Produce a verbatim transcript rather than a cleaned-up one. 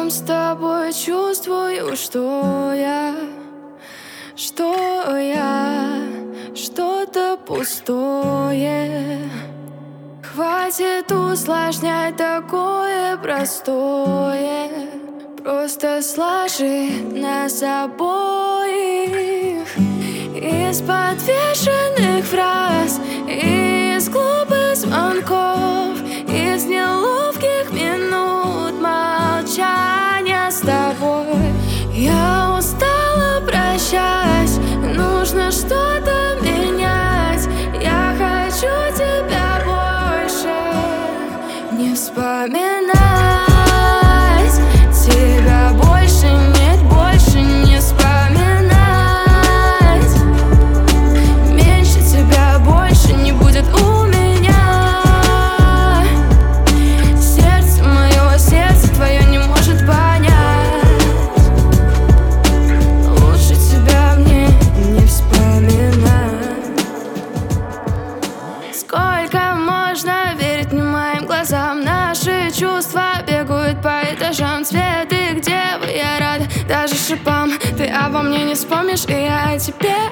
рядом с тобой чувствую, что я, что я, что-то пустое. Хватит усложнять такое простое. Просто сложи нас обоих из подвешенных фраз, из глупых звонков, из неловких минут молчания с тобой. Я устала прощать, нужно что-то менять. Я хочу тебя больше не вспоминать. Тебя больше нет, больше не вспоминать. Меньше тебя больше не будет у меня. Сердце мое, сердце твое не может понять. Лучше тебя мне не вспоминать. Сколько можно верить не моим глазам? Наши чувства бегают по этажам. Цветы, где вы, я рада даже шипам. Ты обо мне не вспомнишь, и я о тебе